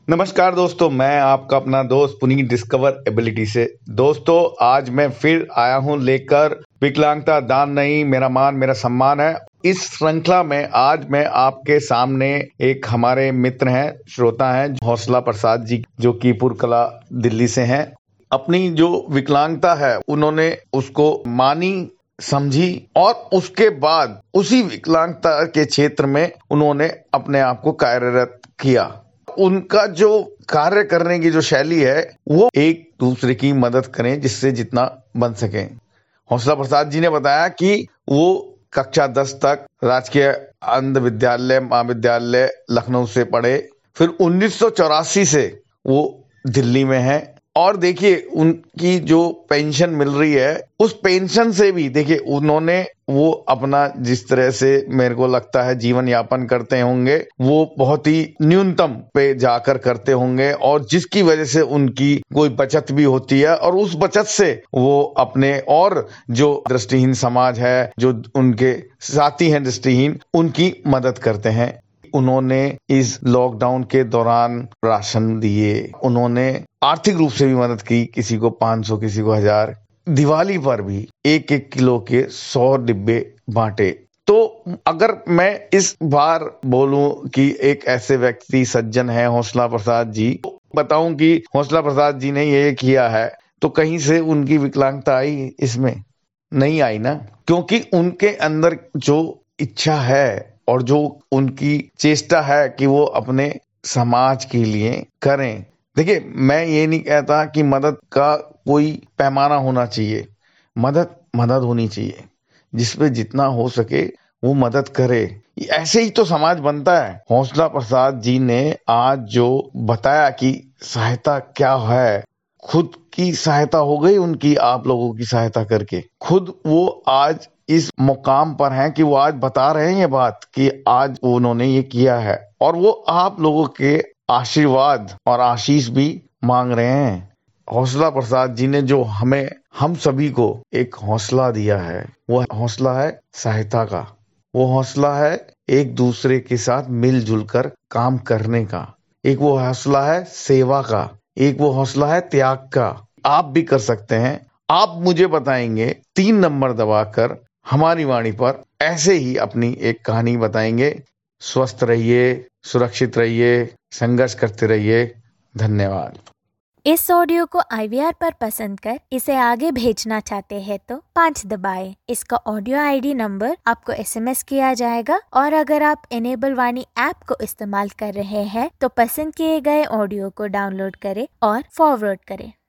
नमस्कार दोस्तों, मैं आपका अपना दोस्त पुनीत डिस्कवर एबिलिटी से। दोस्तों, आज मैं फिर आया हूं लेकर विकलांगता दान नहीं, मेरा मान मेरा सम्मान है। इस श्रृंखला में आज मैं आपके सामने एक हमारे मित्र हैं, श्रोता हैं, हौसला प्रसाद जी, जो की पुरकला दिल्ली से हैं। अपनी जो विकलांगता है उन्होंने उसको मानी, समझी और उसके बाद उसी विकलांगता के क्षेत्र में उन्होंने अपने आप को कार्यरत किया। उनका जो कार्य करने की जो शैली है वो एक दूसरे की मदद करें जिससे जितना बन सके। हौसला प्रसाद जी ने बताया कि वो कक्षा 10 तक राजकीय अंध विद्यालय महाविद्यालय लखनऊ से पढ़े, फिर 1984 से वो दिल्ली में हैं। और देखिए उनकी जो पेंशन मिल रही है उस पेंशन से भी देखिए उन्होंने वो अपना जिस तरह से मेरे को लगता है जीवन यापन करते होंगे वो बहुत ही न्यूनतम पे जाकर करते होंगे, और जिसकी वजह से उनकी कोई बचत भी होती है और उस बचत से वो अपने और जो दृष्टिहीन समाज है, जो उनके साथी हैं दृष्टिहीन, उनकी मदद करते हैं। उन्होंने इस लॉकडाउन के दौरान राशन दिए, उन्होंने आर्थिक रूप से भी मदद की, किसी को 500 किसी को 1000। दिवाली पर भी 1-1 किलो के 100 डिब्बे बांटे। तो अगर मैं इस बार बोलूं कि एक ऐसे व्यक्ति सज्जन है हौसला प्रसाद जी, तो बताऊं कि हौसला प्रसाद जी ने ये किया है तो कहीं से उनकी विकलांगता आई? इसमें नहीं आई ना, क्योंकि उनके अंदर जो इच्छा है और जो उनकी चेष्टा है कि वो अपने समाज के लिए करें। देखिए, मैं ये नहीं कहता कि मदद का कोई पैमाना होना चाहिए, मदद होनी चाहिए, जिसपे जितना हो सके वो मदद करे। ऐसे ही तो समाज बनता है। हौसला प्रसाद जी ने आज जो बताया कि सहायता क्या है, खुद की सहायता हो गई उनकी, आप लोगों की सहायता करके खुद वो आज इस मुकाम पर हैं कि वो आज बता रहे हैं ये बात कि आज उन्होंने ये किया है, और वो आप लोगों के आशीर्वाद और आशीष भी मांग रहे हैं। हौसला प्रसाद जी ने जो हम सभी को एक हौसला दिया है, वो हौसला है सहायता का, वो हौसला है एक दूसरे के साथ मिलजुल कर काम करने का, एक वो हौसला है सेवा का, एक वो हौसला है त्याग का। आप भी कर सकते हैं। आप मुझे बताएंगे 3 नंबर दबाकर हमारी वाणी पर, ऐसे ही अपनी एक कहानी बताएंगे। स्वस्थ रहिए, सुरक्षित रहिए, संघर्ष करते रहिए। धन्यवाद। इस ऑडियो को IVR पर पसंद कर इसे आगे भेजना चाहते हैं तो 5 दबाएं। इसका ऑडियो ID नंबर आपको SMS किया जाएगा, और अगर आप इनेबल वाणी ऐप को इस्तेमाल कर रहे हैं तो पसंद किए गए ऑडियो को डाउनलोड करें और फॉरवर्ड करें।